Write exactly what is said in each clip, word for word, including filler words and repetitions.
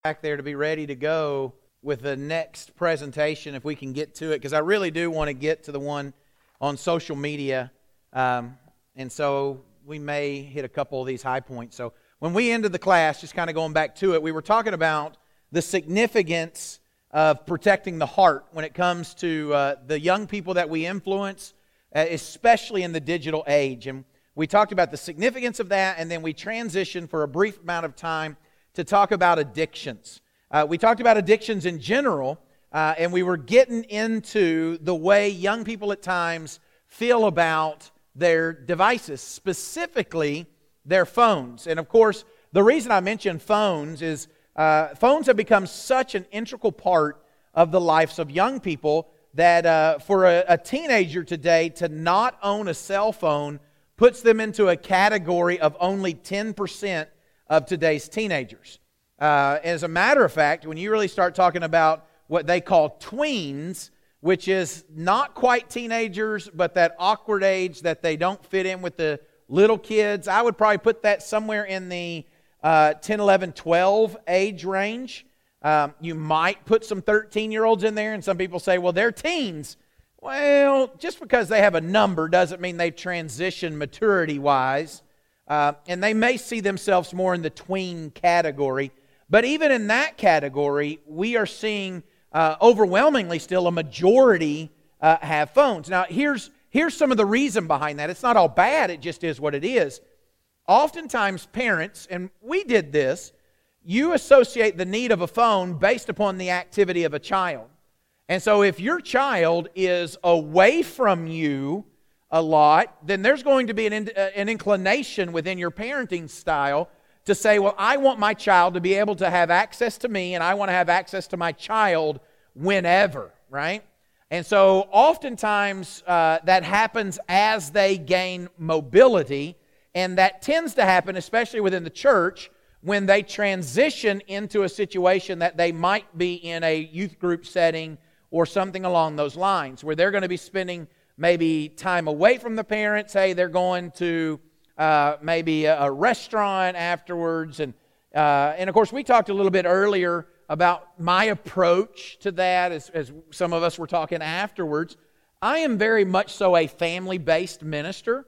back there to be ready to go with the next presentation if we can get to it, because I really do want to get to the one on social media, um, and so we may hit a couple of these high points. So when we ended the class, just kind of going back to it, we were talking about the significance of protecting the heart when it comes to uh, the young people that we influence, uh, especially in the digital age. And we talked about the significance of that, and then we transitioned for a brief amount of time to talk about addictions. Uh, we talked about addictions in general, uh, and we were getting into the way young people at times feel about their devices, specifically their phones. And of course, the reason I mention phones is uh, phones have become such an integral part of the lives of young people that uh, for a, a teenager today to not own a cell phone puts them into a category of only ten percent of today's teenagers. Uh, as a matter of fact, when you really start talking about what they call tweens, which is not quite teenagers, but that awkward age that they don't fit in with the little kids, I would probably put that somewhere in the uh, ten, eleven, twelve age range. Um, you might put some thirteen-year-olds in there, and some people say, well, they're teens. Well, just because they have a number doesn't mean they've transitioned maturity-wise. Uh, and they may see themselves more in the tween category. But even in that category, we are seeing uh, overwhelmingly still a majority uh, have phones. Now, here's, here's some of the reason behind that. It's not all bad, it just is what it is. Oftentimes parents, and we did this, you associate the need of a phone based upon the activity of a child. And so if your child is away from you a lot, then there's going to be an, uh, an inclination within your parenting style to say, well, I want my child to be able to have access to me, and I want to have access to my child whenever, right? And so oftentimes uh, that happens as they gain mobility, and that tends to happen, especially within the church, when they transition into a situation that they might be in a youth group setting or something along those lines, where they're going to be spending maybe time away from the parents. Hey, they're going to uh, maybe a, a restaurant afterwards. And, uh, and of course, we talked a little bit earlier about my approach to that as, as some of us were talking afterwards. I am very much so a family-based minister.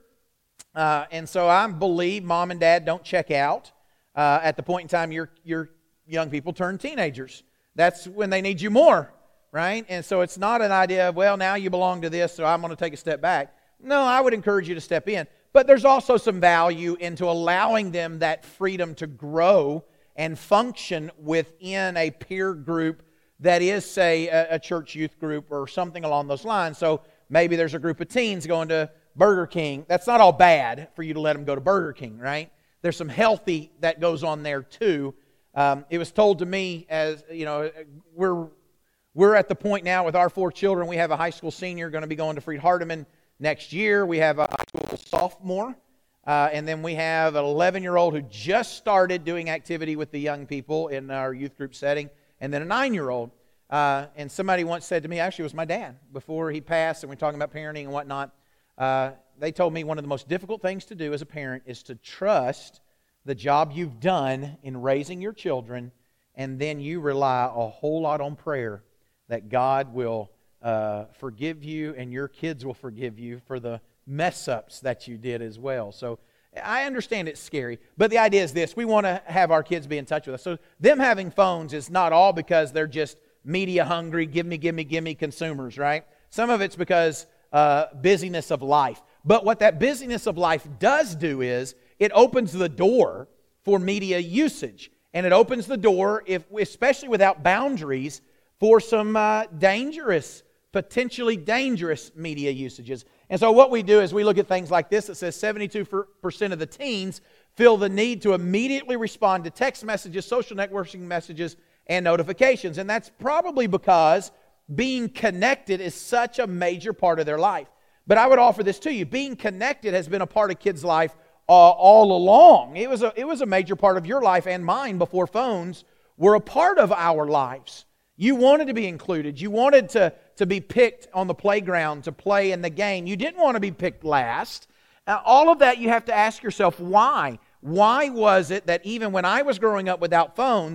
Uh, and so I believe mom and dad don't check out uh, at the point in time your, your young people turn teenagers. That's when they need you more. Right? And so it's not an idea of, well, now you belong to this, so I'm going to take a step back. No, I would encourage you to step in. But there's also some value into allowing them that freedom to grow and function within a peer group that is, say, a, a church youth group or something along those lines. So maybe there's a group of teens going to Burger King. That's not all bad for you to let them go to Burger King, right? There's some healthy that goes on there too. Um, it was told to me as, you know, we're... We're at the point now with our four children. We have a high school senior going to be going to Freed-Hardeman next year. We have a high school sophomore. Uh, and then we have an eleven-year-old who just started doing activity with the young people in our youth group setting. And then a nine-year-old. Uh, and somebody once said to me, actually it was my dad, before he passed and we we're talking about parenting and whatnot. Uh, they told me one of the most difficult things to do as a parent is to trust the job you've done in raising your children, and then you rely a whole lot on prayer that God will uh, forgive you and your kids will forgive you for the mess-ups that you did as well. So I understand it's scary, but the idea is this. We want to have our kids be in touch with us. So them having phones is not all because they're just media hungry, give me, give me, give me consumers, right? Some of it's because uh, busyness of life. But what that busyness of life does do is it opens the door for media usage. And it opens the door, if especially without boundaries, for some uh, dangerous, potentially dangerous media usages. And so what we do is we look at things like this. It says seventy-two percent of the teens feel the need to immediately respond to text messages, social networking messages, and notifications. And that's probably because being connected is such a major part of their life. But I would offer this to you. Being connected has been a part of kids' life uh, all along. It was a, it was a major part of your life and mine before phones were a part of our lives. You wanted to be included. You wanted to, to be picked on the playground to play in the game. You didn't want to be picked last. Now, all of that you have to ask yourself, why? Why was it that even when I was growing up without phones,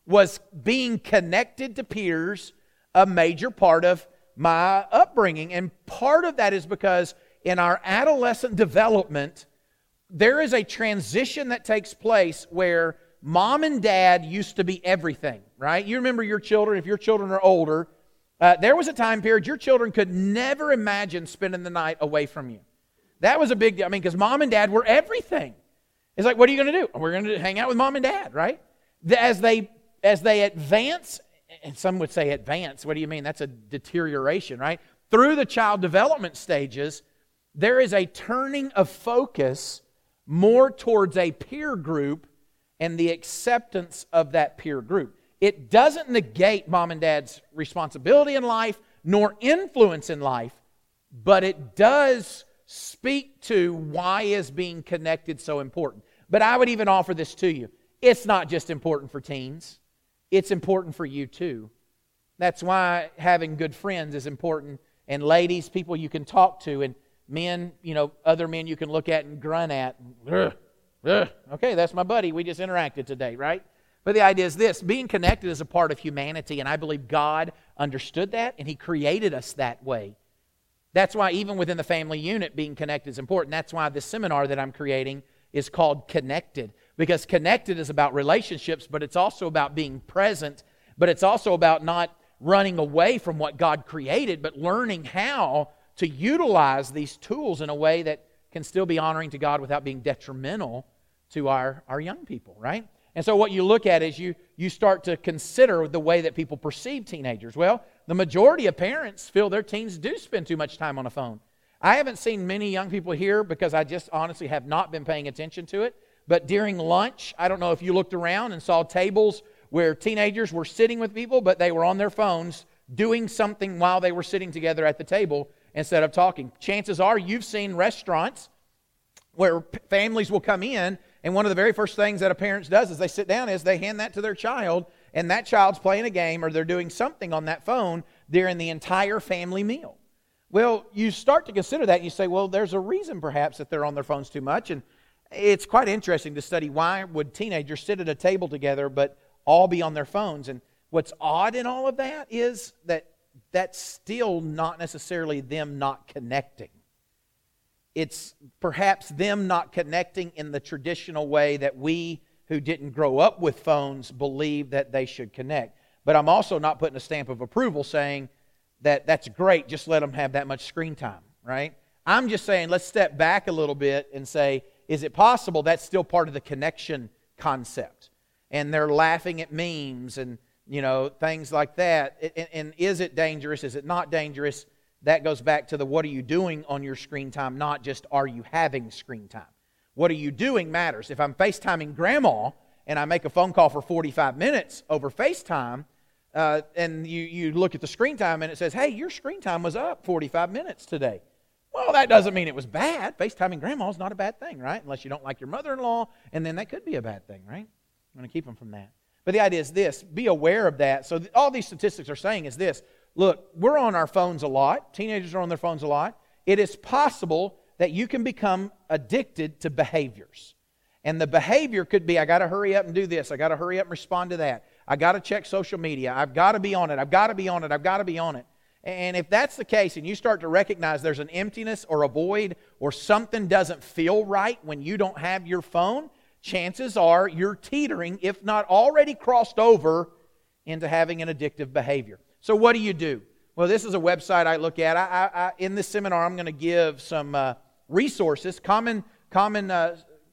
Was being connected to peers a major part of my upbringing? And part of that is because in our adolescent development, there is a transition that takes place where mom and dad used to be everything, right? You remember your children, if your children are older, uh, there was a time period your children could never imagine spending the night away from you. That was a big deal. I mean, because mom and dad were everything. It's like, what are you going to do? We're going to hang out with mom and dad, right? As they as they advance, and some would say advance, what do you mean? That's a deterioration, right? Through the child development stages, there is a turning of focus more towards a peer group and the acceptance of that peer group. It doesn't negate mom and dad's responsibility in life nor influence in life, but it does speak to why is being connected so important. But I would even offer this to you. It's not just important for teens. It's important for you too. That's why having good friends is important. And ladies, people you can talk to, and men, you know, other men you can look at and grunt at. Ugh, ugh. Okay, that's my buddy. We just interacted today, right? But the idea is this: being connected is a part of humanity, and I believe God understood that, and He created us that way. That's why even within the family unit, being connected is important. That's why this seminar that I'm creating is called Connected. Because connected is about relationships, but it's also about being present, but it's also about not running away from what God created, but learning how to utilize these tools in a way that can still be honoring to God without being detrimental to our, our young people, right? And so what you look at is you, you start to consider the way that people perceive teenagers. Well, the majority of parents feel their teens do spend too much time on a phone. I haven't seen many young people here because I just honestly have not been paying attention to it. But during lunch, I don't know if you looked around and saw tables where teenagers were sitting with people, but they were on their phones doing something while they were sitting together at the table instead of talking. Chances are you've seen restaurants where families will come in, and one of the very first things that a parent does is they sit down is they hand that to their child, and that child's playing a game or they're doing something on that phone during the entire family meal. Well, you start to consider that and you say, well, there's a reason perhaps that they're on their phones too much. And it's quite interesting to study why would teenagers sit at a table together but all be on their phones. And what's odd in all of that is that that's still not necessarily them not connecting. It's perhaps them not connecting in the traditional way that we who didn't grow up with phones believe that they should connect. But I'm also not putting a stamp of approval saying that that's great, just let them have that much screen time, right? I'm just saying let's step back a little bit and say, is it possible that's still part of the connection concept? And they're laughing at memes and, you know, things like that. And, and is it dangerous? Is it not dangerous? That goes back to the what are you doing on your screen time, not just are you having screen time. What are you doing matters. If I'm FaceTiming grandma and I make a phone call for forty-five minutes over FaceTime, uh, and you, you look at the screen time and it says, hey, your screen time was up forty-five minutes today. Well, that doesn't mean it was bad. FaceTiming grandma is not a bad thing, right? Unless you don't like your mother-in-law, and then that could be a bad thing, right? I'm going to keep them from that. But the idea is this, be aware of that. So th- all these statistics are saying is this, look, we're on our phones a lot. Teenagers are on their phones a lot. It is possible that you can become addicted to behaviors. And the behavior could be, I got to hurry up and do this. I got to hurry up and respond to that. I got to check social media. I've got to be on it. I've got to be on it. I've got to be on it. And if that's the case and you start to recognize there's an emptiness or a void or something doesn't feel right when you don't have your phone, chances are you're teetering, if not already crossed over, into having an addictive behavior. So what do you do? Well, this is a website I look at. I, I, I, in this seminar, I'm going to give some uh, resources. Common, common, uh,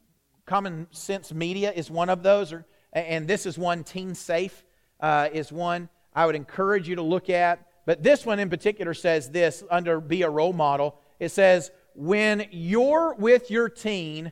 common Sense Media is one of those, or, and this is one. Teen Safe uh, is one I would encourage you to look at. But this one in particular says this, under Be a Role Model. It says, when you're with your teen,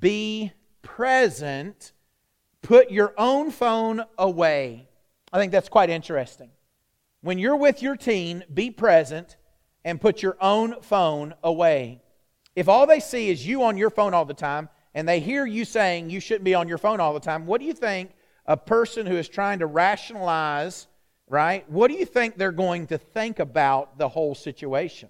be present, put your own phone away. I think that's quite interesting. When you're with your teen, be present and put your own phone away. If all they see is you on your phone all the time, and they hear you saying you shouldn't be on your phone all the time, what do you think a person who is trying to rationalize, right? What do you think they're going to think about the whole situation?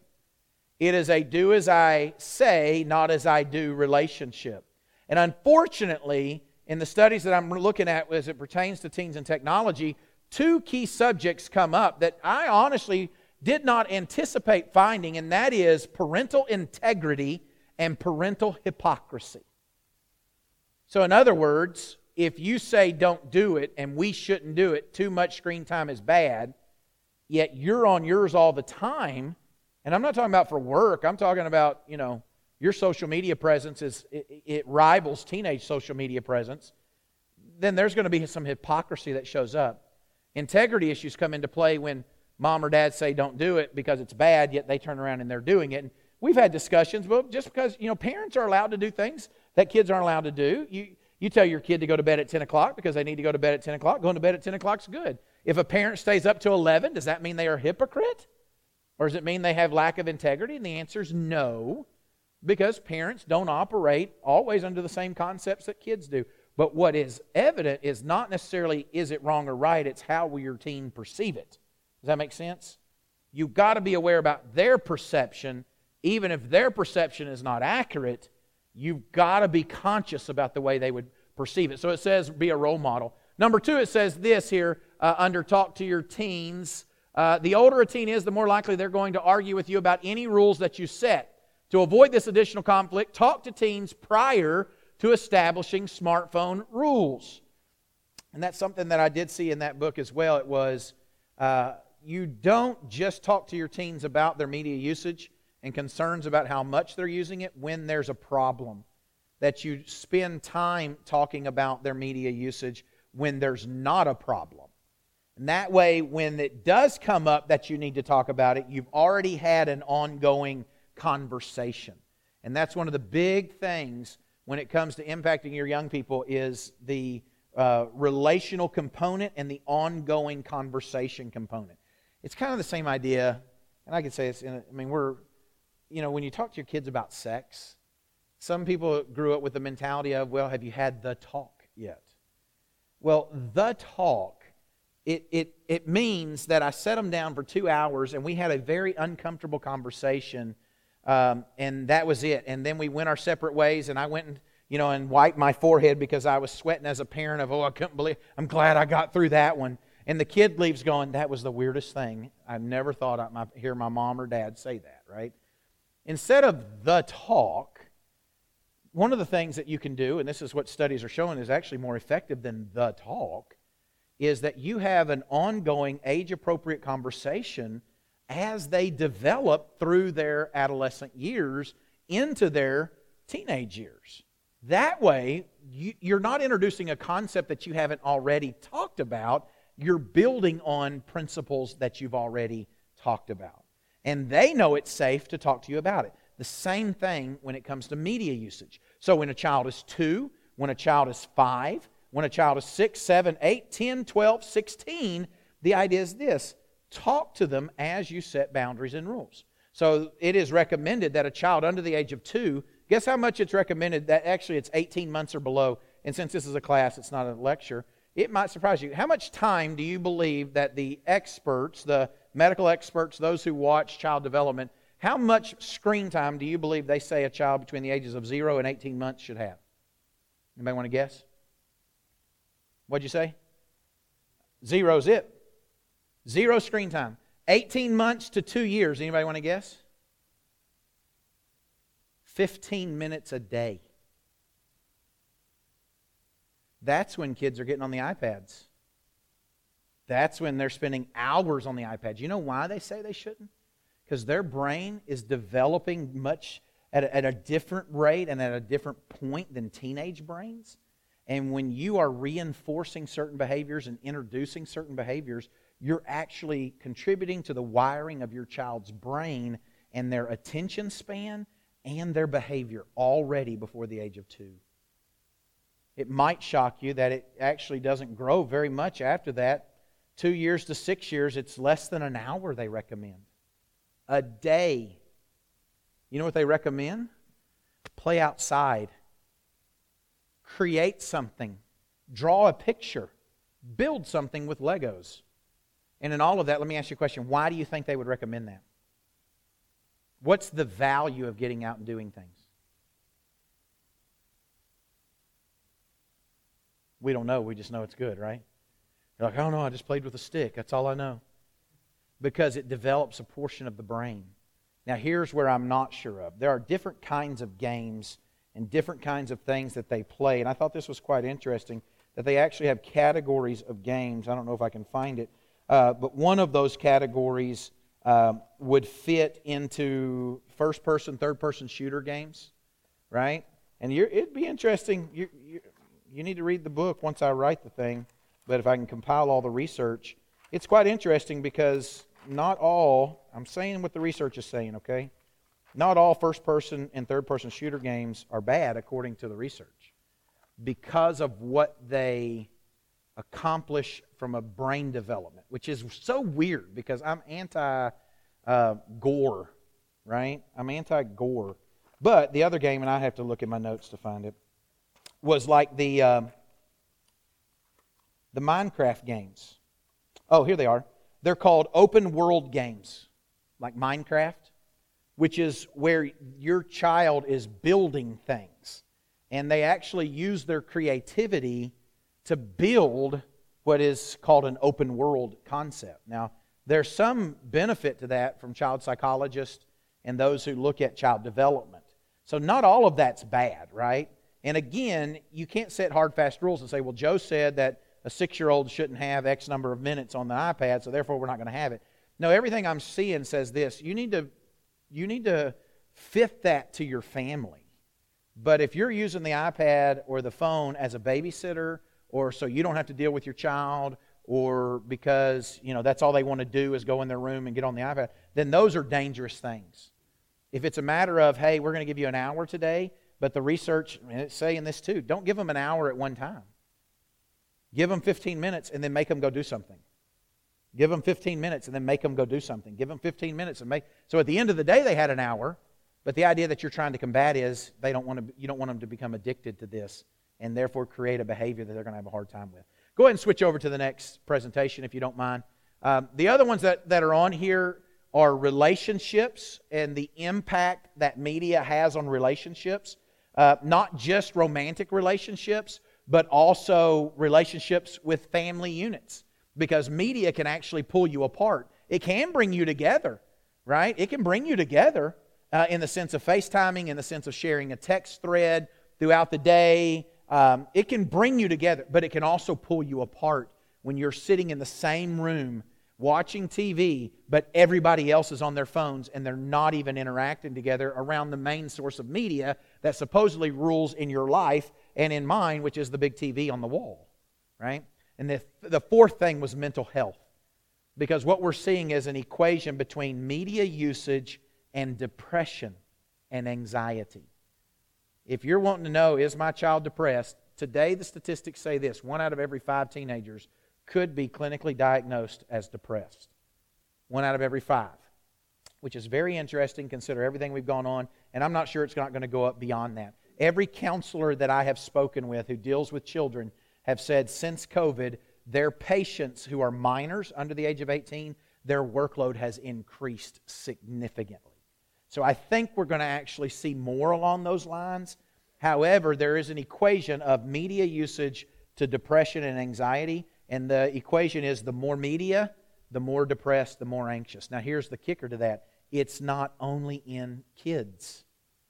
It is a do as I say, not as I do relationship. And unfortunately, in the studies that I'm looking at as it pertains to teens and technology, two key subjects come up that I honestly did not anticipate finding, and that is parental integrity and parental hypocrisy. So in other words, if you say don't do it and we shouldn't do it, too much screen time is bad, yet you're on yours all the time, and I'm not talking about for work, I'm talking about, you know, your social media presence is, it, it rivals teenage social media presence, then there's going to be some hypocrisy that shows up. Integrity issues come into play when mom or dad say don't do it because it's bad, yet they turn around and they're doing it. And we've had discussions, well, just because, you know, parents are allowed to do things that kids aren't allowed to do. You you tell your kid to go to bed at ten o'clock because they need to go to bed at ten o'clock. Going to bed at ten o'clock is good. If a parent stays up till eleven, does that mean they are a hypocrite? Or does it mean they have lack of integrity? And the answer is no, because parents don't operate always under the same concepts that kids do. But what is evident is not necessarily is it wrong or right, it's how will your teen perceive it. Does that make sense? You've got to be aware about their perception. Even if their perception is not accurate, you've got to be conscious about the way they would perceive it. So it says be a role model. Number two, it says this here uh, under talk to your teens. Uh, the older a teen is, the more likely they're going to argue with you about any rules that you set. To avoid this additional conflict, talk to teens prior to establishing smartphone rules. And that's something that I did see in that book as well. It was, uh, you don't just talk to your teens about their media usage and concerns about how much they're using it when there's a problem. That you spend time talking about their media usage when there's not a problem. And that way, when it does come up that you need to talk about it, you've already had an ongoing conversation. And that's one of the big things when it comes to impacting your young people is the uh, relational component and the ongoing conversation component. It's kind of the same idea, and I could say it's, in a, I mean, we're, you know, when you talk to your kids about sex, some people grew up with the mentality of, well, have you had the talk yet? Well, the talk, it it it means that I set them down for two hours and we had a very uncomfortable conversation, um, and that was it. And then we went our separate ways, and I went and, you know, and wiped my forehead because I was sweating as a parent of, oh, I couldn't believe, I'm glad I got through that one. And the kid leaves going, that was the weirdest thing. I never thought I'd hear my mom or dad say that, right? Instead of the talk, one of the things that you can do, and this is what studies are showing is actually more effective than the talk, is that you have an ongoing age-appropriate conversation as they develop through their adolescent years into their teenage years. That way, you, you're not introducing a concept that you haven't already talked about. You're building on principles that you've already talked about. And they know it's safe to talk to you about it. The same thing when it comes to media usage. So when a child is two, when a child is five, when a child is six, seven, eight, ten, twelve, sixteen, the idea is this. Talk to them as you set boundaries and rules. So it is recommended that a child under the age of two, guess how much it's recommended? That actually it's eighteen months or below. And since this is a class, it's not a lecture, it might surprise you. How much time do you believe that the experts, the medical experts, those who watch child development, how much screen time do you believe they say a child between the ages of zero and eighteen months should have? Anybody want to guess? What'd you say? Zero's it. Zero screen time. eighteen months to two years. Anybody want to guess? fifteen minutes a day. That's when kids are getting on the iPads. That's when they're spending hours on the iPads. You know why they say they shouldn't? Because their brain is developing much at a, at a different rate and at a different point than teenage brains. And when you are reinforcing certain behaviors and introducing certain behaviors, you're actually contributing to the wiring of your child's brain and their attention span and their behavior already before the age of two. It might shock you that it actually doesn't grow very much after that. Two years to six years, it's less than an hour they recommend. A day. You know what they recommend? Play outside. Create something. Draw a picture. Build something with Legos. And in all of that, let me ask you a question. Why do you think they would recommend that? What's the value of getting out and doing things? We don't know. We just know it's good, right? You're like, I don't know. I just played with a stick. That's all I know. Because it develops a portion of the brain. Now, here's where I'm not sure of. There are different kinds of games and different kinds of things that they play. And I thought this was quite interesting, that they actually have categories of games. I don't know if I can find it. Uh, but one of those categories uh, would fit into first-person, third-person shooter games, right? And you're, it'd be interesting. You, you, you need to read the book once I write the thing. But if I can compile all the research, it's quite interesting because not all, I'm saying what the research is saying, okay? Not all first-person and third-person shooter games are bad according to the research because of what they accomplish from a brain development, which is so weird because I'm anti-gore, uh, right? I'm anti-gore. But the other game, and I have to look at my notes to find it, was like the uh, the Minecraft games. Oh, here they are. They're called open world games, like Minecraft, which is where your child is building things. And they actually use their creativity to build what is called an open world concept. Now, there's some benefit to that from child psychologists and those who look at child development. So not all of that's bad, right? And again, you can't set hard, fast rules and say, well, Joe said that a six-year-old shouldn't have X number of minutes on the iPad, so therefore we're not going to have it. No, everything I'm seeing says this. You need to, you need to fit that to your family. But if you're using the iPad or the phone as a babysitter, or so you don't have to deal with your child, or because, you know, that's all they want to do is go in their room and get on the iPad, then those are dangerous things. If it's a matter of, hey, we're going to give you an hour today, but the research, and it's saying this too, don't give them an hour at one time. Give them fifteen minutes and then make them go do something. Give them fifteen minutes and then make them go do something. Give them fifteen minutes and make... So at the end of the day, they had an hour, but the idea that you're trying to combat is they don't want to. You don't want them to become addicted to this and therefore create a behavior that they're going to have a hard time with. Go ahead and switch over to the next presentation if you don't mind. Um, the other ones that, that are on here are relationships and the impact that media has on relationships. Uh, not just romantic relationships, but also relationships with family units. Because media can actually pull you apart. It can bring you together, right? It can bring you together uh, in the sense of FaceTiming, in the sense of sharing a text thread throughout the day. Um, it can bring you together, but it can also pull you apart when you're sitting in the same room watching T V, but everybody else is on their phones and they're not even interacting together around the main source of media that supposedly rules in your life and in mine, which is the big T V on the wall, right? And the, the fourth thing was mental health. Because what we're seeing is an equation between media usage and depression and anxiety. If you're wanting to know, is my child depressed? Today the statistics say this: one out of every five teenagers could be clinically diagnosed as depressed. One out of every five. Which is very interesting, consider everything we've gone on, and I'm not sure it's not going to go up beyond that. Every counselor that I have spoken with who deals with children have said since COVID, their patients who are minors under the age of eighteen, their workload has increased significantly. So I think we're going to actually see more along those lines. However, there is an equation of media usage to depression and anxiety, and the equation is the more media, the more depressed, the more anxious. Now here's the kicker to that. It's not only in kids.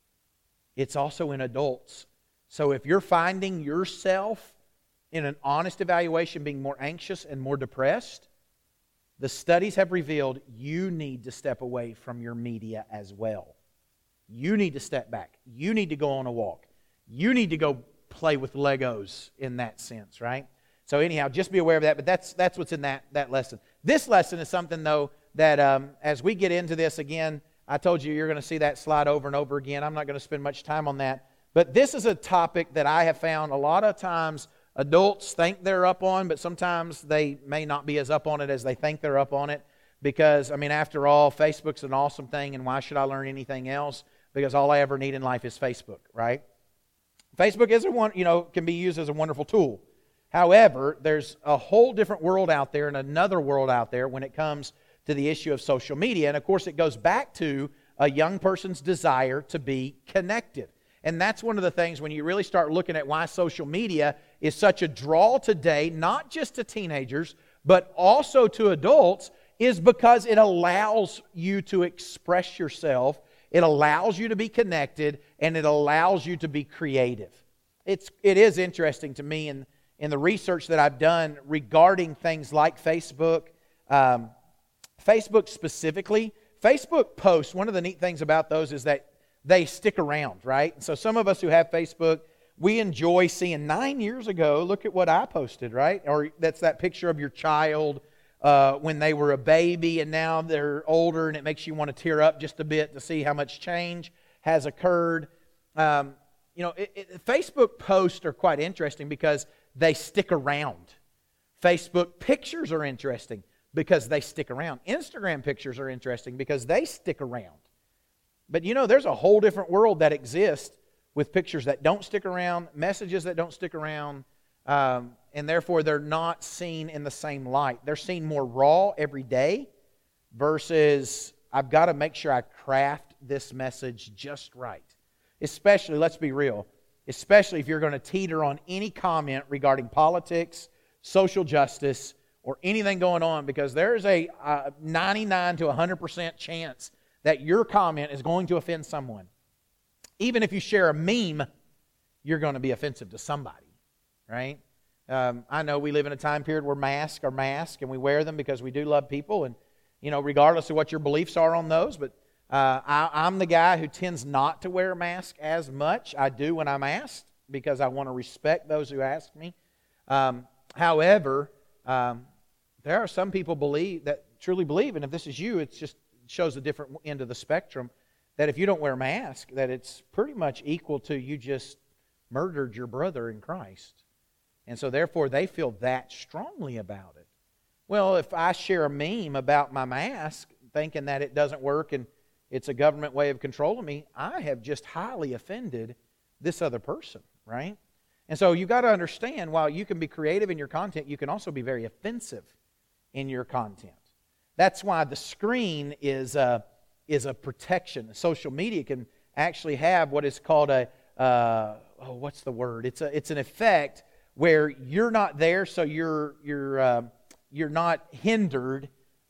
It's also in adults. So if you're finding yourself in an honest evaluation being more anxious and more depressed, the studies have revealed you need to step away from your media as well. You need to step back. You need to go on a walk. You need to go play with Legos in that sense, right? So anyhow, just be aware of that, but that's that's what's in that, that lesson. This lesson is something, though, that um, as we get into this again, I told you you're going to see that slide over and over again. I'm not going to spend much time on that. But this is a topic that I have found a lot of times adults think they're up on, but sometimes they may not be as up on it as they think they're up on it. Because, I mean, after all, Facebook's an awesome thing, and why should I learn anything else? Because all I ever need in life is Facebook, right? Facebook is a one, you know, can be used as a wonderful tool. However, there's a whole different world out there and another world out there when it comes to the issue of social media. And of course, it goes back to a young person's desire to be connected. And that's one of the things when you really start looking at why social media is such a draw today, not just to teenagers, but also to adults, is because it allows you to express yourself, it allows you to be connected, and it allows you to be creative. It's, it is interesting to me in, in the research that I've done regarding things like Facebook, um, Facebook specifically. Facebook posts, one of the neat things about those is that they stick around, right? So some of us who have Facebook, we enjoy seeing nine years ago, look at what I posted, right? Or that's that picture of your child uh, when they were a baby and now they're older, and it makes you want to tear up just a bit to see how much change has occurred. Um, you know, it, it, Facebook posts are quite interesting because they stick around. Facebook pictures are interesting because they stick around. Instagram pictures are interesting because they stick around. But you know, there's a whole different world that exists with pictures that don't stick around, messages that don't stick around, um, and therefore they're not seen in the same light. They're seen more raw every day versus I've got to make sure I craft this message just right. Especially, let's be real, especially if you're going to teeter on any comment regarding politics, social justice, or anything going on, because there's a uh, ninety-nine to one hundred percent chance that your comment is going to offend someone. Even if you share a meme, you're going to be offensive to somebody, right? Um, I know we live in a time period where masks are masks, and we wear them because we do love people, and you know, regardless of what your beliefs are on those. But uh, I, I'm the guy who tends not to wear a mask as much. I do when I'm asked because I want to respect those who ask me. Um, however, um, there are some people believe that truly believe, and if this is you, it just shows a different end of the spectrum, that if you don't wear a mask, that it's pretty much equal to you just murdered your brother in Christ. And so therefore they feel that strongly about it. Well, if I share a meme about my mask, thinking that it doesn't work and it's a government way of controlling me, I have just highly offended this other person, right? And so you've got to understand, while you can be creative in your content, you can also be very offensive in your content. That's why the screen is a, is a protection. Social media can actually have what is called a, uh, oh, what's the word? It's a, it's an effect where you're not there, so you're you're uh, you're not hindered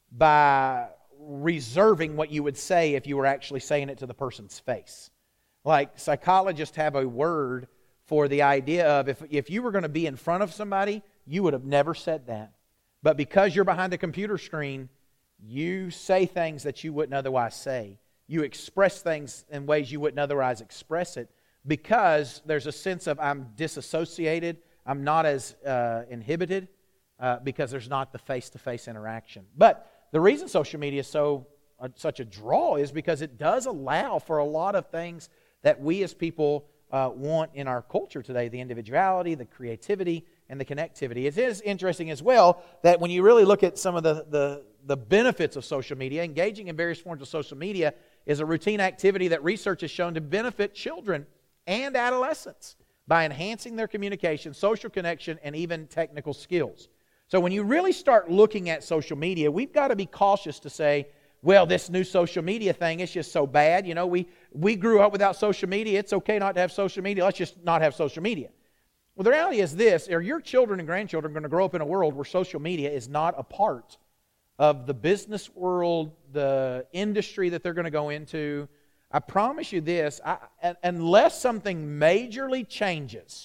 by reserving what you would say if you were actually saying it to the person's face. Like psychologists have a word for the idea of if if you were going to be in front of somebody, you would have never said that. But because you're behind a computer screen, you say things that you wouldn't otherwise say. You express things in ways you wouldn't otherwise express it because there's a sense of I'm disassociated, I'm not as uh, inhibited uh, because there's not the face-to-face interaction. But the reason social media is so uh, such a draw is because it does allow for a lot of things that we as people uh, want in our culture today, the individuality, the creativity, and the connectivity. It is interesting as well that when you really look at some of the, the, the benefits of social media, engaging in various forms of social media is a routine activity that research has shown to benefit children and adolescents by enhancing their communication, social connection, and even technical skills. So when you really start looking at social media, we've got to be cautious to say, well, this new social media thing is just so bad. You know, we, we grew up without social media. It's okay not to have social media. Let's just not have social media. Well, the reality is this. Are your children and grandchildren going to grow up in a world where social media is not a part of the business world, the industry that they're going to go into? I promise you this, I, unless something majorly changes,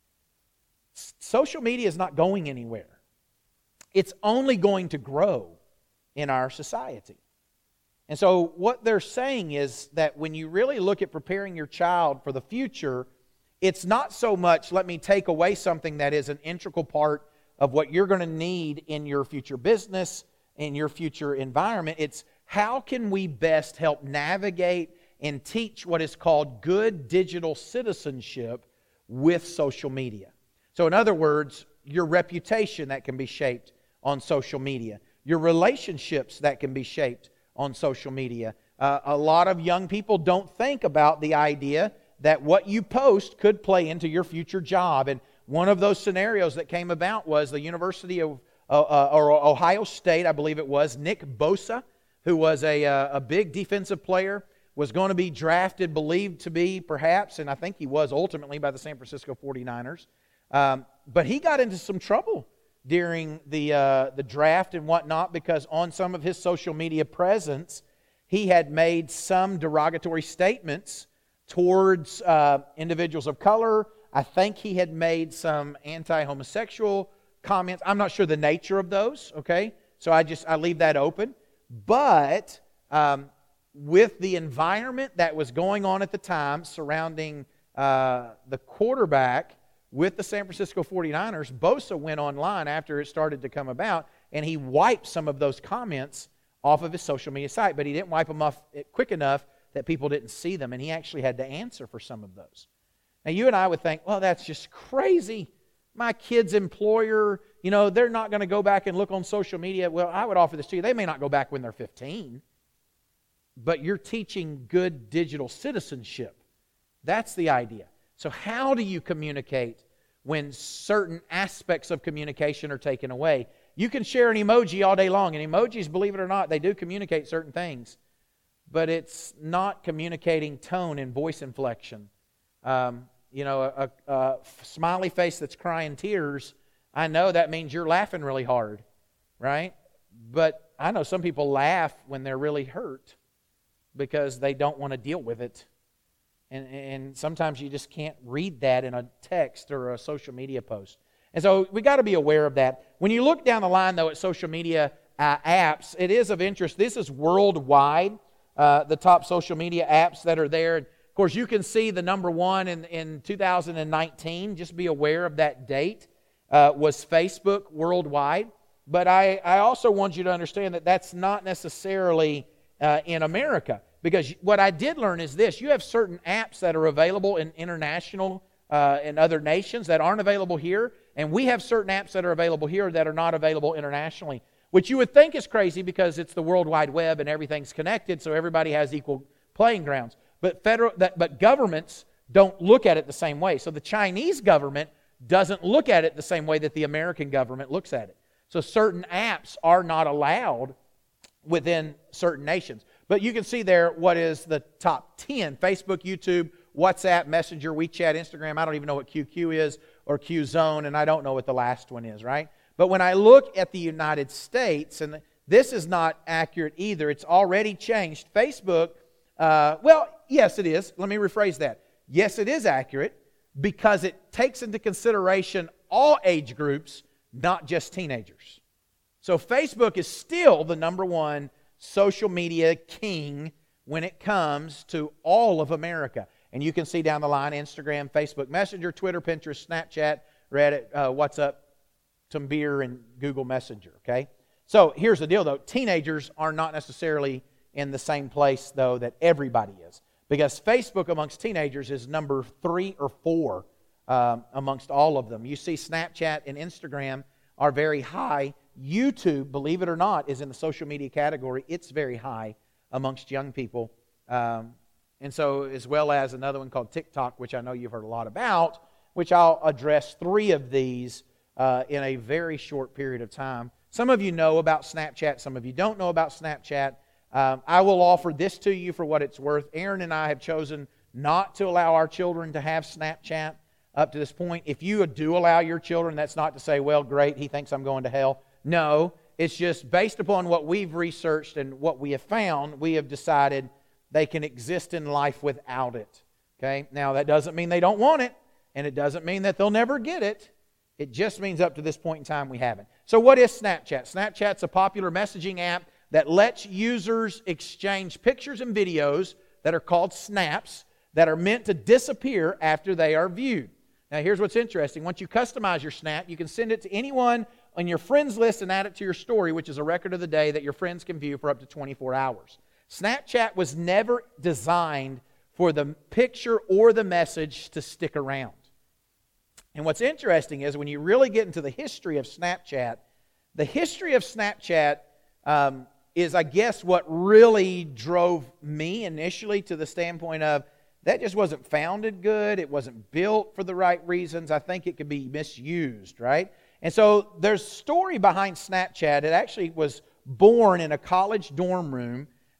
social media is not going anywhere. It's only going to grow in our society. And so what they're saying is that when you really look at preparing your child for the future, it's not so much, let me take away something that is an integral part of what you're going to need in your future business, in your future environment. It's how can we best help navigate and teach what is called good digital citizenship with social media. So in other words, your reputation that can be shaped on social media, your relationships that can be shaped on social media. Uh, a lot of young people don't think about the idea that what you post could play into your future job. And one of those scenarios that came about was the University of uh, uh, or Ohio State, I believe it was, Nick Bosa, who was a, uh, a big defensive player, was going to be drafted, believed to be perhaps, and I think he was ultimately by the San Francisco forty-niners. Um, but he got into some trouble during the uh, the draft and whatnot because on some of his social media presence, he had made some derogatory statements towards uh, individuals of color. I think he had made some anti-homosexual comments. I'm not sure the nature of those, okay? So I just, I leave that open. But um, with the environment that was going on at the time surrounding uh, the quarterback with the San Francisco forty-niners, Bosa went online after it started to come about, and he wiped some of those comments off of his social media site, but he didn't wipe them off quick enough that people didn't see them, and he actually had to answer for some of those. Now, you and I would think, well, that's just crazy. My kid's employer, you know, they're not going to go back and look on social media. Well, I would offer this to you. They may not go back when they're fifteen, but you're teaching good digital citizenship. That's the idea. So how do you communicate when certain aspects of communication are taken away? You can share an emoji all day long, and emojis, believe it or not, they do communicate certain things, but it's not communicating tone and voice inflection. Um, you know, a, a, a smiley face that's crying tears, I know that means you're laughing really hard, right? But I know some people laugh when they're really hurt because they don't want to deal with it. And, and sometimes you just can't read that in a text or a social media post. And so we got to be aware of that. When you look down the line, though, at social media uh, apps, it is of interest. This is worldwide, uh, the top social media apps that are there. Of course, you can see the number one in, in two thousand nineteen. Just be aware of that date. Uh, was Facebook worldwide. But I, I also want you to understand that that's not necessarily uh, in America. Because what I did learn is this. You have certain apps that are available in international uh, in other nations that aren't available here. And we have certain apps that are available here that are not available internationally. Which you would think is crazy because it's the World Wide Web and everything's connected, so everybody has equal playing grounds. But federal, that, but governments don't look at it the same way. So the Chinese government doesn't look at it the same way that the American government looks at it. So certain apps are not allowed within certain nations. But you can see there what is the top ten. Facebook, YouTube, WhatsApp, Messenger, WeChat, Instagram. I don't even know what Q Q is or Q Zone, and I don't know what the last one is, right? But when I look at the United States, and this is not accurate either. It's already changed. Facebook, uh, well, yes, it is. Let me rephrase that. Yes, it is accurate because it takes into consideration all age groups, not just teenagers. So Facebook is still the number one social media king when it comes to all of America. And you can see down the line Instagram, Facebook Messenger, Twitter, Pinterest, Snapchat, Reddit, uh, WhatsApp, some beer, and Google Messenger, okay? So here's the deal, though. Teenagers are not necessarily in the same place, though, that everybody is. Because Facebook amongst teenagers is number three or four um, amongst all of them. You see Snapchat and Instagram are very high. YouTube, believe it or not, is in the social media category. It's very high amongst young people. Um, and so, as well as another one called TikTok, which I know you've heard a lot about, which I'll address three of these uh, in a very short period of time. Some of you know about Snapchat. Some of you don't know about Snapchat. Um, I will offer this to you for what it's worth. Aaron and I have chosen not to allow our children to have Snapchat up to this point. If you do allow your children, that's not to say, well, great, he thinks I'm going to hell. No, it's just based upon what we've researched and what we have found, we have decided they can exist in life without it. Okay? Now, that doesn't mean they don't want it, and it doesn't mean that they'll never get it. It just means up to this point in time we haven't. So what is Snapchat? Snapchat's a popular messaging app that lets users exchange pictures and videos that are called snaps that are meant to disappear after they are viewed. Now, here's what's interesting. Once you customize your snap, you can send it to anyone on your friends list and add it to your story, which is a record of the day that your friends can view for up to twenty-four hours. Snapchat was never designed for the picture or the message to stick around. And what's interesting is when you really get into the history of Snapchat, the history of Snapchat um, is, I guess, what really drove me initially to the standpoint of that just wasn't founded good. It wasn't built for the right reasons. I think it could be misused, right? And so there's a story behind Snapchat. It actually was born in a college dorm room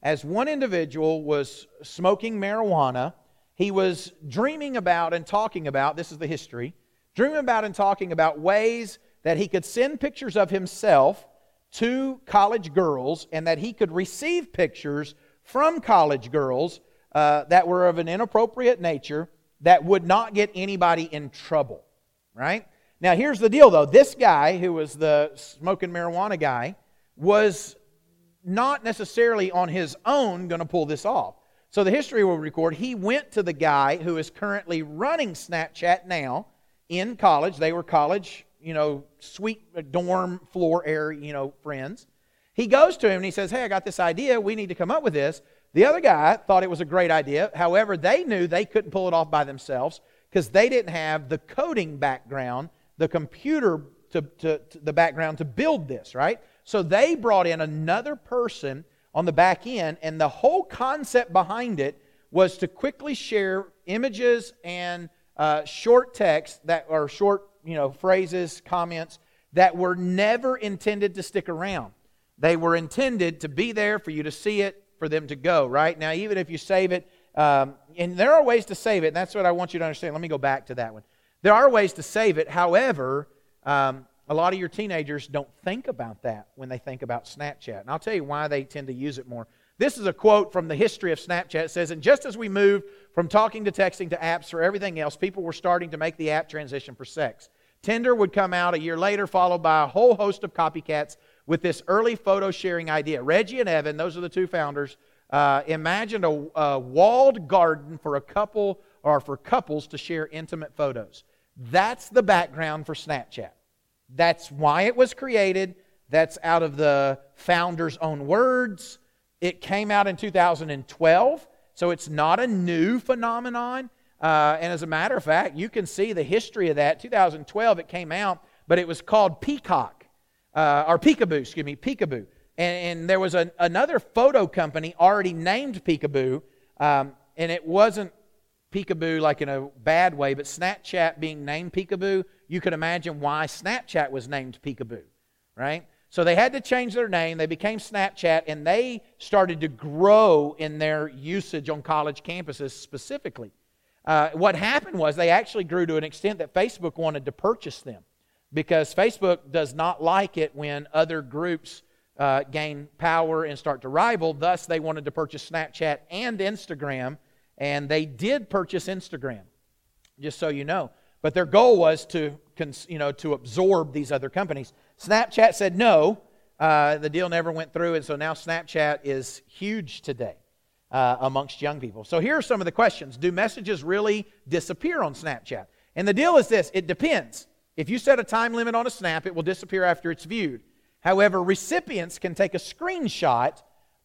as one individual was smoking marijuana, he was dreaming about and talking about, this is the history, dreaming about and talking about ways that he could send pictures of himself to college girls and that he could receive pictures from college girls uh, that were of an inappropriate nature that would not get anybody in trouble, right? Now, here's the deal, though. This guy, who was the smoking marijuana guy, was not necessarily on his own going to pull this off. So the history will record he went to the guy who is currently running Snapchat now in college. They were college, you know, suite, dorm floor area, you know, friends. He goes to him and he says, hey, I got this idea. We need to come up with this. The other guy thought it was a great idea. However, they knew they couldn't pull it off by themselves because they didn't have the coding background, the computer to, to, to the background to build this, right? So they brought in another person on the back end, and the whole concept behind it was to quickly share images and uh, short text that are short, you know, phrases, comments that were never intended to stick around. They were intended to be there for you to see it, for them to go, right? Now, even if you save it, um, and there are ways to save it, and that's what I want you to understand. Let me go back to that one. There are ways to save it. However, um, a lot of your teenagers don't think about that when they think about Snapchat. And I'll tell you why they tend to use it more. This is a quote from the history of Snapchat. It says, and just as we moved from talking to texting to apps for everything else, people were starting to make the app transition for sex. Tinder would come out a year later, followed by a whole host of copycats with this early photo sharing idea. Reggie and Evan, those are the two founders, uh, imagined a, a walled garden for a couple or for couples to share intimate photos. That's the background for Snapchat. That's why it was created. That's out of the founders' own words. It came out in two thousand twelve, so it's not a new phenomenon. Uh, and as a matter of fact, you can see the history of that. two thousand twelve it came out, but it was called Peacock, uh, or Peekaboo, excuse me, Peekaboo. And, and there was a, another photo company already named Peekaboo, um, and it wasn't Peekaboo like in a bad way, but Snapchat being named Peekaboo, you could imagine why Snapchat was named Peekaboo, right? So they had to change their name. They became Snapchat, and they started to grow in their usage on college campuses specifically. Uh, what happened was they actually grew to an extent that Facebook wanted to purchase them because Facebook does not like it when other groups uh, gain power and start to rival. Thus, they wanted to purchase Snapchat and Instagram, and they did purchase Instagram, just so you know. But their goal was to, you know, to absorb these other companies. Snapchat said no. Uh, the deal never went through, and so now Snapchat is huge today uh, amongst young people. So here are some of the questions. Do messages really disappear on Snapchat? And the deal is this. It depends. If you set a time limit on a snap, it will disappear after it's viewed. However, recipients can take a screenshot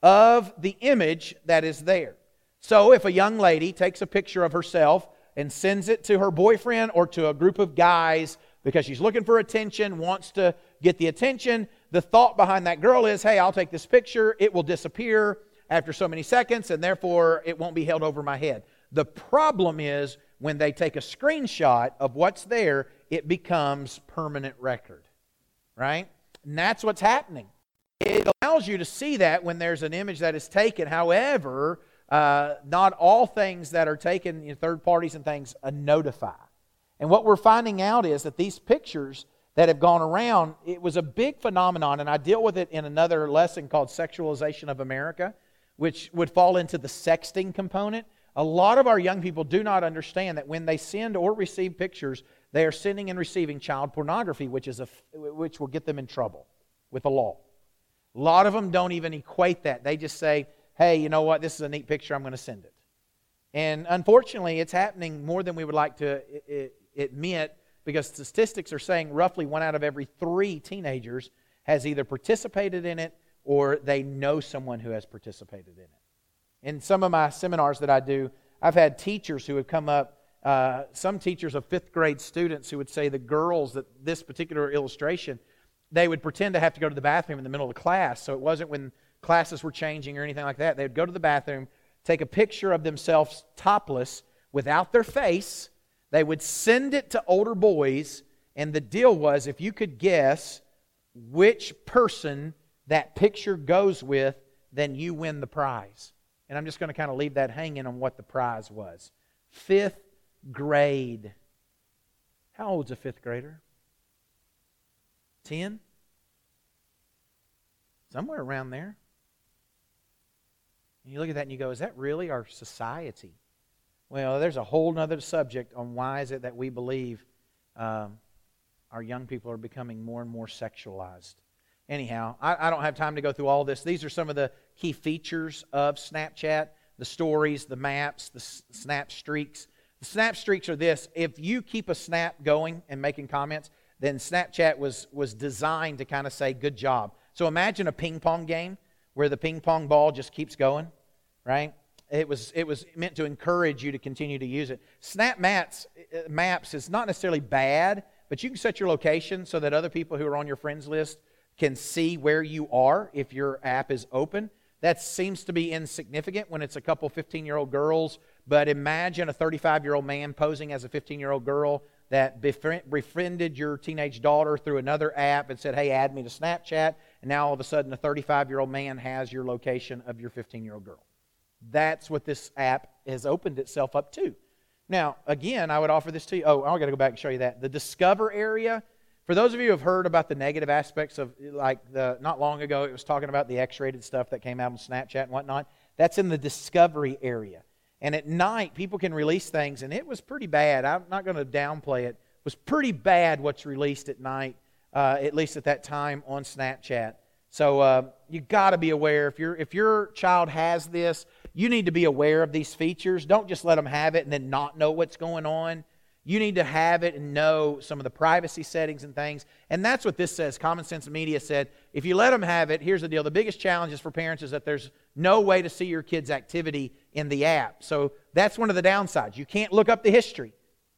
of the image that is there. So if a young lady takes a picture of herself and sends it to her boyfriend or to a group of guys because she's looking for attention, wants to get the attention, the thought behind that girl is, hey, I'll take this picture, it will disappear after so many seconds, and therefore it won't be held over my head. The problem is when they take a screenshot of what's there, it becomes permanent record, right? And that's what's happening. It allows you to see that when there's an image that is taken. However, uh, not all things that are taken, you know, third parties and things, uh, notify. And what we're finding out is that these pictures that have gone around, it was a big phenomenon, and I deal with it in another lesson called Sexualization of America, which would fall into the sexting component. A lot of our young people do not understand that when they send or receive pictures, they are sending and receiving child pornography, which is a, which will get them in trouble with the law. A lot of them don't even equate that. They just say, hey, you know what, this is a neat picture, I'm going to send it. And unfortunately, it's happening more than we would like to admit, because statistics are saying roughly one out of every three teenagers has either participated in it or they know someone who has participated in it. In some of my seminars that I do, I've had teachers who have come up, uh, some teachers of fifth grade students who would say the girls that this particular illustration, they would pretend to have to go to the bathroom in the middle of the class. So it wasn't when classes were changing or anything like that. They would go to the bathroom, take a picture of themselves topless without their face. They would send it to older boys, and the deal was if you could guess which person that picture goes with, then you win the prize. And I'm just going to kind of leave that hanging on what the prize was. Fifth grade. How old's a fifth grader? Ten? Somewhere around there. And you look at that and you go, is that really our society? Well, there's a whole other subject on why is it that we believe um, our young people are becoming more and more sexualized. Anyhow, I, I don't have time to go through all this. These are some of the key features of Snapchat. The stories, the maps, the s- snap streaks. The snap streaks are this. If you keep a snap going and making comments, then Snapchat was, was designed to kind of say, good job. So imagine a ping pong game where the ping pong ball just keeps going, right? It was, it was meant to encourage you to continue to use it. Snap Maps, maps is not necessarily bad, but you can set your location so that other people who are on your friends list can see where you are if your app is open. That seems to be insignificant when it's a couple fifteen-year-old girls, but imagine a thirty-five-year-old man posing as a fifteen-year-old girl that befriended your teenage daughter through another app and said, hey, add me to Snapchat, and now all of a sudden a thirty-five-year-old man has your location of your fifteen-year-old girl. That's what this app has opened itself up to. Now, again, I would offer this to you. Oh, I've got to go back and show you that. The Discover area, for those of you who have heard about the negative aspects of, like, the not long ago, it was talking about the X-rated stuff that came out on Snapchat and whatnot. That's in the Discovery area. And at night, people can release things, and it was pretty bad. I'm not going to downplay it. It was pretty bad what's released at night, uh, at least at that time on Snapchat. So uh, you got to be aware. If your if your child has this, you need to be aware of these features. Don't just let them have it and then not know what's going on. You need to have it and know some of the privacy settings and things. And that's what this says. Common Sense Media said, if you let them have it, here's the deal. The biggest challenge is for parents is that there's no way to see your kid's activity in the app. So that's one of the downsides. You can't look up the history.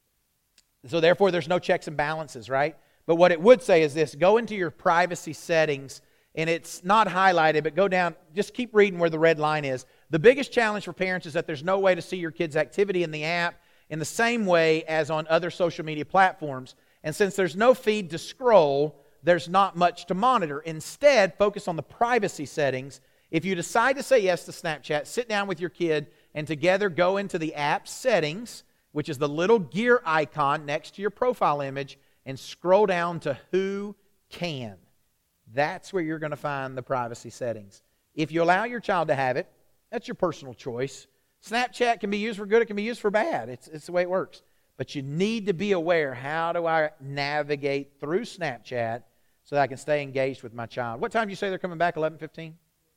So therefore, there's no checks and balances, right? But what it would say is this. Go into your privacy settings, and it's not highlighted, but go down. Just keep reading where the red line is. The biggest challenge for parents is that there's no way to see your kid's activity in the app in the same way as on other social media platforms. And since there's no feed to scroll, there's not much to monitor. Instead, focus on the privacy settings. If you decide to say yes to Snapchat, sit down with your kid and together go into the app settings, which is the little gear icon next to your profile image, and scroll down to Who Can. That's where you're going to find the privacy settings. If you allow your child to have it, that's your personal choice. Snapchat can be used for good, it can be used for bad. It's, it's the way it works. But you need to be aware, how do I navigate through Snapchat so that I can stay engaged with my child? What time do you say they're coming back, eleven fifteen?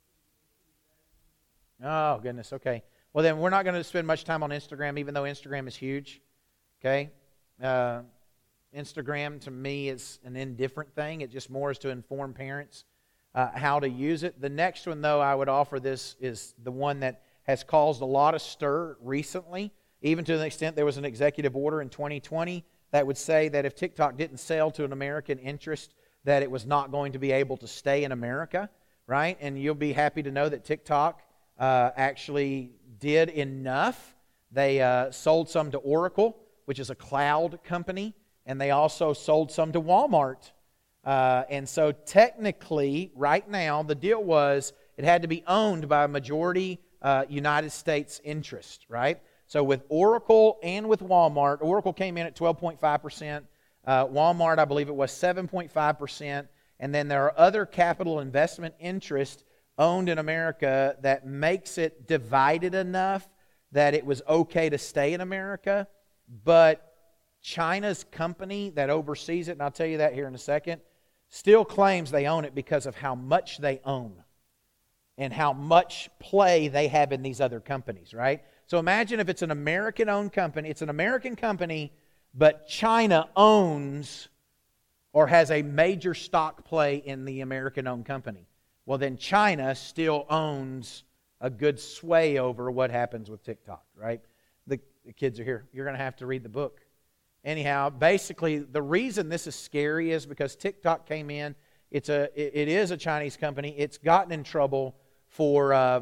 Oh, goodness, okay. Well, then we're not going to spend much time on Instagram, even though Instagram is huge. Okay? Uh, Instagram, to me, is an indifferent thing. It just more is to inform parents uh, how to use it. The next one, though, I would offer this is the one that has caused a lot of stir recently, even to the extent there was an executive order in twenty twenty that would say that if TikTok didn't sell to an American interest, that it was not going to be able to stay in America, right? And you'll be happy to know that TikTok uh, actually did enough. They uh, sold some to Oracle, which is a cloud company, and they also sold some to Walmart. Uh, and so technically, right now, the deal was it had to be owned by a majority Uh, United States interest, right? So with Oracle and with Walmart, Oracle came in at twelve point five percent. Uh, Walmart, I believe it was seven point five percent. And then there are other capital investment interests owned in America that makes it divided enough that it was okay to stay in America. But China's company that oversees it, and I'll tell you that here in a second, still claims they own it because of how much they own and how much play they have in these other companies, right? So imagine if it's an American-owned company. It's an American company, but China owns or has a major stock play in the American-owned company. Well, then China still owns a good sway over what happens with TikTok, right? The, the kids are here. You're going to have to read the book. Anyhow, basically, the reason this is scary is because TikTok came in. It's a, it, it is a Chinese company. It's gotten in trouble for uh,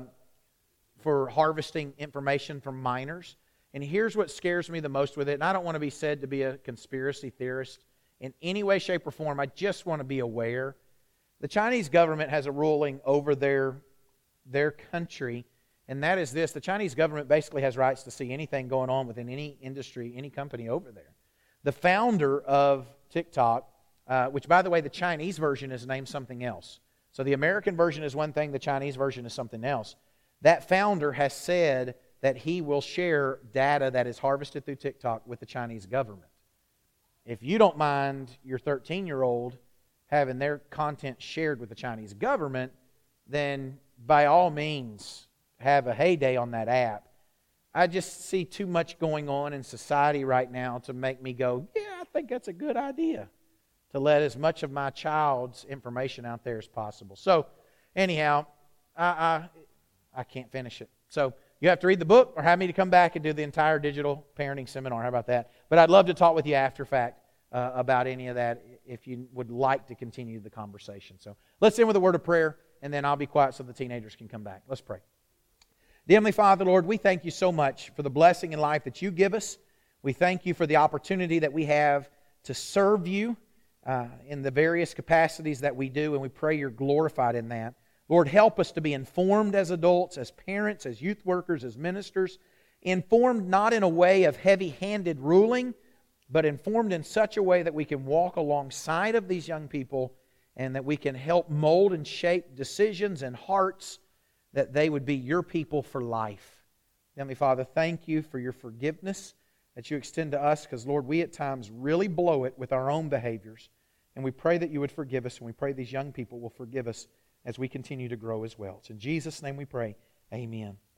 for harvesting information from minors. And here's what scares me the most with it. And I don't want to be said to be a conspiracy theorist in any way, shape, or form. I just want to be aware. The Chinese government has a ruling over their their country, and that is this. The Chinese government basically has rights to see anything going on within any industry, any company over there. The founder of TikTok, uh, which, by the way, the Chinese version is named something else. So the American version is one thing, the Chinese version is something else. That founder has said that he will share data that is harvested through TikTok with the Chinese government. If you don't mind your thirteen-year-old having their content shared with the Chinese government, then by all means have a heyday on that app. I just see too much going on in society right now to make me go, yeah, I think that's a good idea, to let as much of my child's information out there as possible. So anyhow, I, I, I can't finish it. So you have to read the book or have me to come back and do the entire digital parenting seminar. How about that? But I'd love to talk with you after fact uh, about any of that if you would like to continue the conversation. So let's end with a word of prayer, and then I'll be quiet so the teenagers can come back. Let's pray. Dear Heavenly Father, Lord, we thank you so much for the blessing in life that you give us. We thank you for the opportunity that we have to serve you uh, in the various capacities that we do, and we pray you're glorified in that. Lord, help us to be informed as adults, as parents, as youth workers, as ministers, informed not in a way of heavy-handed ruling, but informed in such a way that we can walk alongside of these young people and that we can help mold and shape decisions and hearts that they would be your people for life. Heavenly Father, thank you for your forgiveness that you extend to us, because, Lord, we at times really blow it with our own behaviors. And we pray that you would forgive us, and we pray these young people will forgive us as we continue to grow as well. It's in Jesus' name we pray. Amen.